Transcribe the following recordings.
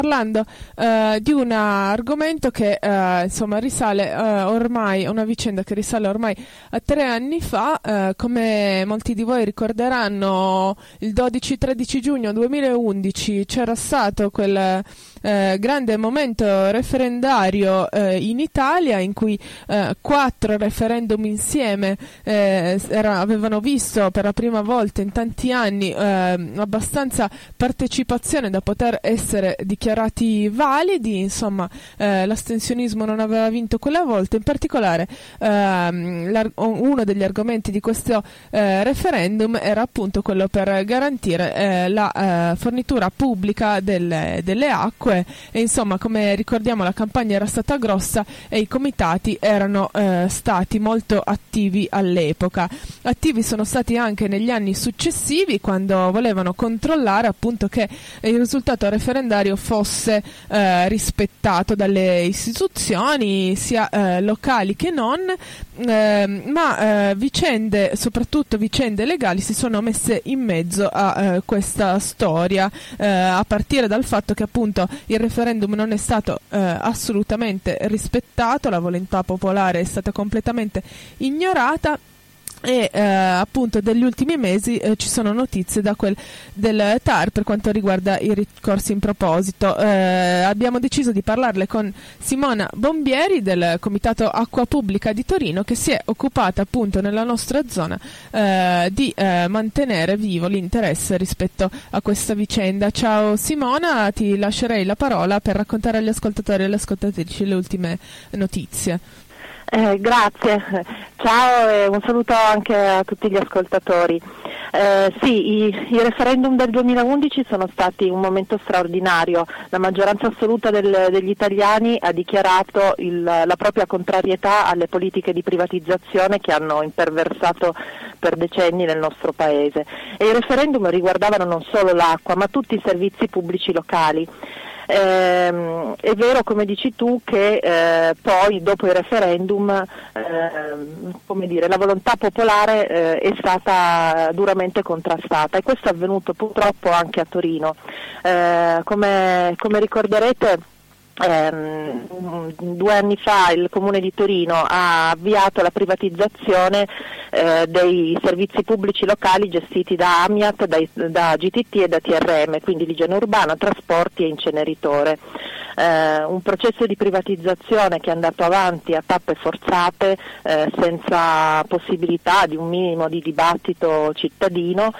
parlando di un argomento che insomma risale ormai, una vicenda che risale ormai a 3 anni fa. Come molti di voi ricorderanno, il 12-13 giugno 2011 c'era stato quel grande momento referendario in Italia, in cui 4 referendum insieme avevano visto per la prima volta in tanti anni abbastanza partecipazione da poter essere dichiarati validi. Insomma, l'astensionismo non aveva vinto quella volta. In particolare uno degli argomenti di questo referendum era appunto quello per garantire la fornitura pubblica delle acque, e insomma, come ricordiamo, la campagna era stata grossa e i comitati erano stati molto attivi all'epoca. Attivi sono stati anche negli anni successivi, quando volevano controllare appunto che il risultato referendario fosse rispettato dalle istituzioni sia locali che non, ma soprattutto vicende legali si sono messe in mezzo a questa storia, a partire dal fatto che appunto il referendum non è stato assolutamente rispettato, la volontà popolare è stata completamente ignorata. E appunto degli ultimi mesi ci sono notizie del TAR per quanto riguarda i ricorsi in proposito. Abbiamo deciso di parlarle con Simona Bombieri del Comitato Acqua Pubblica di Torino, che si è occupata appunto nella nostra zona di mantenere vivo l'interesse rispetto a questa vicenda. Ciao Simona, ti lascerei la parola per raccontare agli ascoltatori e alle ascoltatrici le ultime notizie. Grazie, ciao e un saluto anche a tutti gli ascoltatori. Sì, i referendum del 2011 sono stati un momento straordinario. La maggioranza assoluta degli italiani ha dichiarato la propria contrarietà alle politiche di privatizzazione che hanno imperversato per decenni nel nostro paese. E i referendum riguardavano non solo l'acqua, ma tutti i servizi pubblici locali. È vero, come dici tu, che poi dopo il referendum la volontà popolare è stata duramente contrastata, e questo è avvenuto purtroppo anche a Torino. Come ricorderete, 2 anni fa il Comune di Torino ha avviato la privatizzazione dei servizi pubblici locali gestiti da Amiat, da GTT e da TRM, quindi l'igiene urbana, trasporti e inceneritore. Un processo di privatizzazione che è andato avanti a tappe forzate, senza possibilità di un minimo di dibattito cittadino,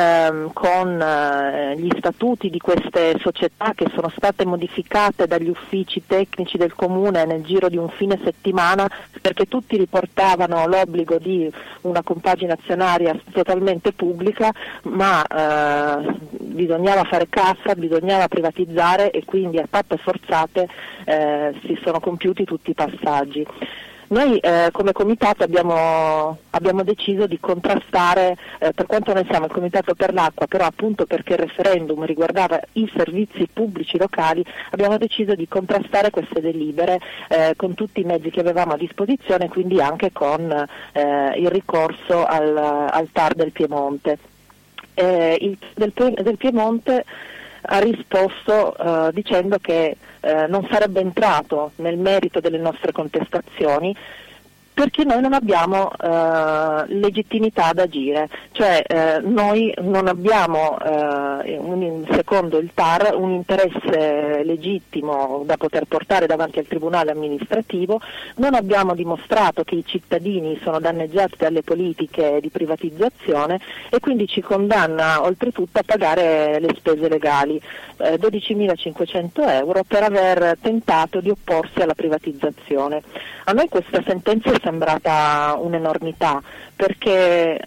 con gli statuti di queste società che sono state modificate dagli uffici tecnici del Comune nel giro di un fine settimana, perché tutti riportavano l'obbligo di una compagine azionaria totalmente pubblica, ma bisognava fare cassa, bisognava privatizzare, e quindi a tappe forzate si sono compiuti tutti i passaggi. Noi come comitato abbiamo deciso di contrastare, per quanto noi siamo il Comitato per l'acqua, però appunto perché il referendum riguardava i servizi pubblici locali, abbiamo deciso di contrastare queste delibere con tutti i mezzi che avevamo a disposizione, quindi anche con il ricorso al TAR del Piemonte. Del Piemonte ha risposto dicendo che non sarebbe entrato nel merito delle nostre contestazioni, perché noi non abbiamo legittimità ad agire, cioè noi non abbiamo, secondo il TAR, un interesse legittimo da poter portare davanti al Tribunale amministrativo, non abbiamo dimostrato che i cittadini sono danneggiati dalle politiche di privatizzazione, e quindi ci condanna oltretutto a pagare le spese legali, 12.500 euro per aver tentato di opporsi alla privatizzazione. A noi questa sentenza è sembrata un'enormità, perché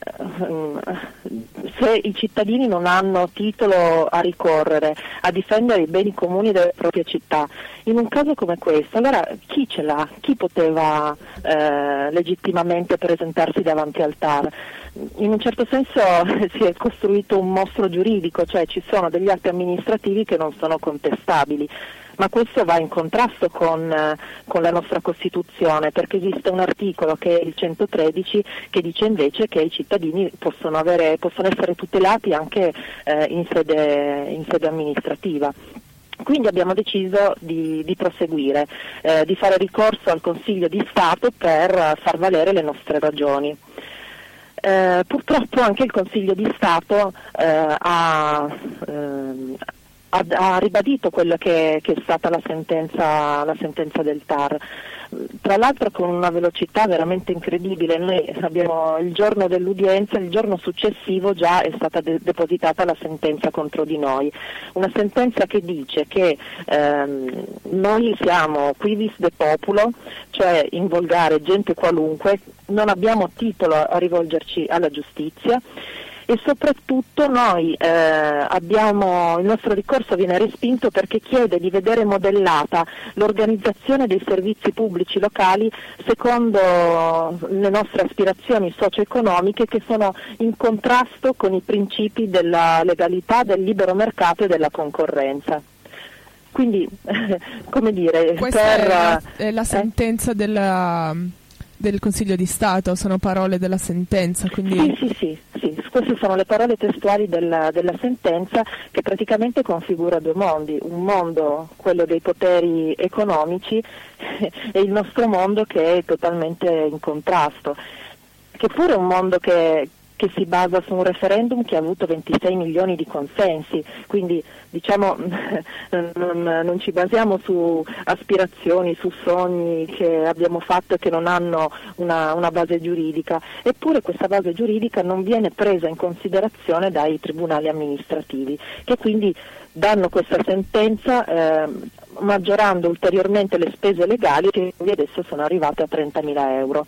se i cittadini non hanno titolo a ricorrere, a difendere i beni comuni delle proprie città, in un caso come questo, allora chi ce l'ha? Chi poteva legittimamente presentarsi davanti al TAR? In un certo senso si è costruito un mostro giuridico, cioè ci sono degli atti amministrativi che non sono contestabili. Ma questo va in contrasto con la nostra Costituzione, perché esiste un articolo, che è il 113, che dice invece che i cittadini possono essere tutelati anche in sede amministrativa. Quindi abbiamo deciso di proseguire, di fare ricorso al Consiglio di Stato per far valere le nostre ragioni. Purtroppo anche il Consiglio di Stato ha ribadito quella che è stata la sentenza del TAR. Tra l'altro con una velocità veramente incredibile. Noi abbiamo il giorno dell'udienza, il giorno successivo già è stata depositata la sentenza contro di noi, una sentenza che dice che noi siamo quivis de populo, cioè in volgare gente qualunque, non abbiamo titolo a rivolgerci alla giustizia, e soprattutto noi il nostro ricorso viene respinto perché chiede di vedere modellata l'organizzazione dei servizi pubblici locali secondo le nostre aspirazioni socio-economiche, che sono in contrasto con i principi della legalità, del libero mercato e della concorrenza. Quindi, come dire, questa è la sentenza del Consiglio di Stato, sono parole della sentenza, quindi... Sì, queste sono le parole testuali della sentenza, che praticamente configura due mondi: un mondo, quello dei poteri economici, e il nostro mondo che è totalmente in contrasto, che pure è un mondo che si basa su un referendum che ha avuto 26 milioni di consensi, quindi diciamo non ci basiamo su aspirazioni, su sogni che abbiamo fatto e che non hanno una base giuridica, eppure questa base giuridica non viene presa in considerazione dai tribunali amministrativi, che quindi danno questa sentenza maggiorando ulteriormente le spese legali, che adesso sono arrivate a 30.000 euro.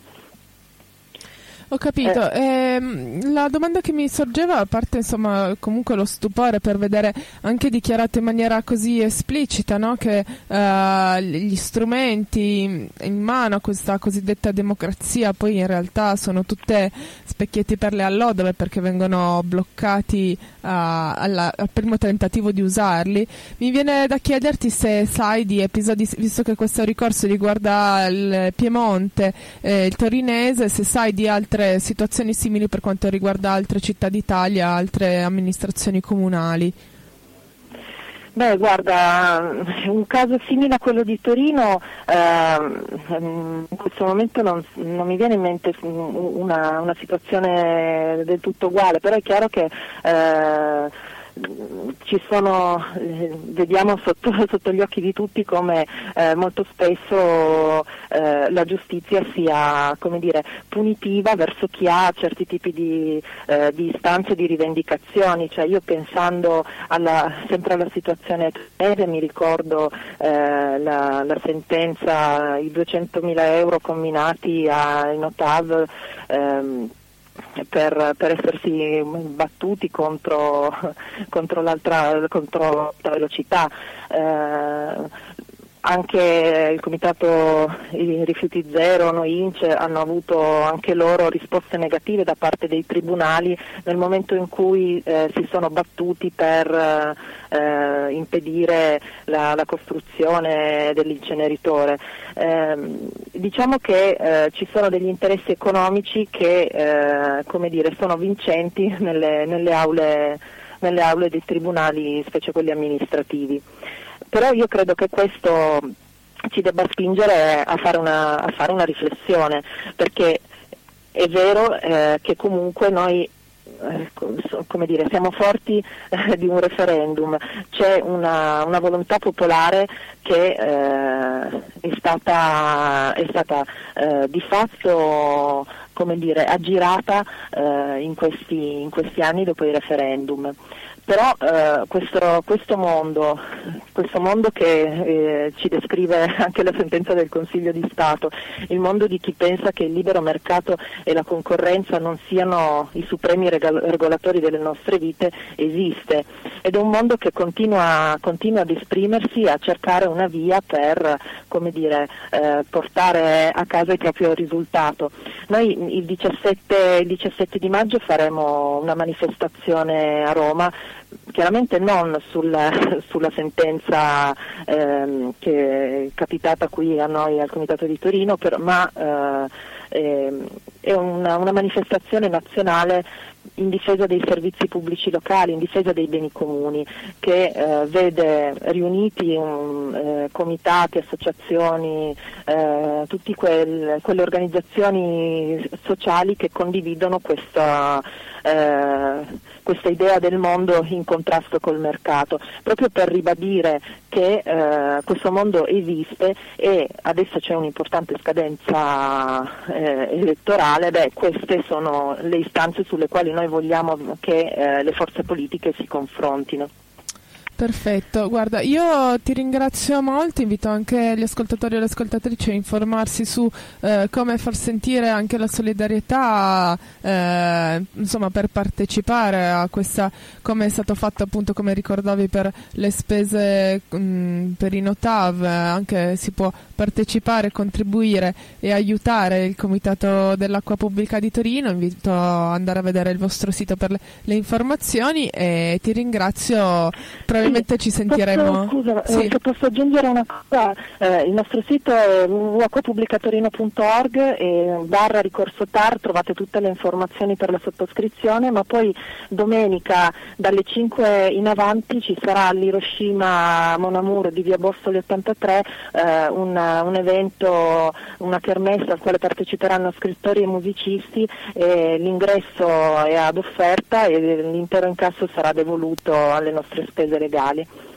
Ho capito. La domanda che mi sorgeva, a parte insomma comunque lo stupore per vedere anche dichiarato in maniera così esplicita, no? Che gli strumenti in mano a questa cosiddetta democrazia poi in realtà sono tutte specchietti per le allodole, perché vengono bloccati al primo tentativo di usarli. Mi viene da chiederti se sai di episodi, visto che questo ricorso riguarda il Piemonte, il Torinese, se sai di altre situazioni simili per quanto riguarda altre città d'Italia, altre amministrazioni comunali. Beh, guarda, un caso simile a quello di Torino, in questo momento non mi viene in mente una situazione del tutto uguale, però è chiaro che ci sono, vediamo sotto gli occhi di tutti come molto spesso la giustizia sia, come dire, punitiva verso chi ha certi tipi di istanze, di rivendicazioni. Cioè, io pensando sempre alla situazione attuale, mi ricordo la sentenza, i 200.000 euro comminati ai Notav per essersi battuti contro l'alta velocità. Anche il Comitato i Rifiuti Zero, Noi Inc. hanno avuto anche loro risposte negative da parte dei tribunali nel momento in cui si sono battuti per impedire la costruzione dell'inceneritore. Diciamo che ci sono degli interessi economici che come dire, sono vincenti nelle aule dei tribunali, specie quelli amministrativi. Però io credo che questo ci debba spingere a fare una riflessione, perché è vero che comunque noi come dire, siamo forti di un referendum, c'è una volontà popolare che è stata di fatto, come dire, aggirata in questi anni dopo il referendum. Però questo mondo che ci descrive anche la sentenza del Consiglio di Stato, il mondo di chi pensa che il libero mercato e la concorrenza non siano i supremi regolatori delle nostre vite, esiste, ed è un mondo che continua ad esprimersi, a cercare una via per, come dire, portare a casa il proprio risultato. Noi il 17 di maggio faremo una manifestazione a Roma, chiaramente non sulla sentenza che è capitata qui a noi al Comitato di Torino, ma è una manifestazione nazionale in difesa dei servizi pubblici locali, in difesa dei beni comuni, che vede riuniti comitati, associazioni, tutte quelle organizzazioni sociali che condividono questa idea del mondo in contrasto col mercato, proprio per ribadire che questo mondo esiste e adesso c'è un'importante scadenza elettorale. Queste sono le istanze sulle quali noi vogliamo che le forze politiche si confrontino. Perfetto, guarda, io ti ringrazio molto, invito anche gli ascoltatori e le ascoltatrici a informarsi su come far sentire anche la solidarietà, insomma, per partecipare a questa, come è stato fatto appunto, come ricordavi, per le spese per i Notav, anche si può partecipare, contribuire e aiutare il Comitato dell'Acqua Pubblica di Torino. Invito ad andare a vedere il vostro sito per le informazioni e ti ringrazio. Probabilmente ci sentiremo. Se posso aggiungere una cosa, il nostro sito è www.acquapubblicatorino.org e /ricorso TAR, trovate tutte le informazioni per la sottoscrizione, ma poi domenica dalle 5 in avanti ci sarà all'Hiroshima Mon Amour di via Bossoli 83 un evento, una kermesse al quale parteciperanno scrittori e musicisti, e l'ingresso è ad offerta e l'intero incasso sarà devoluto alle nostre spese legali.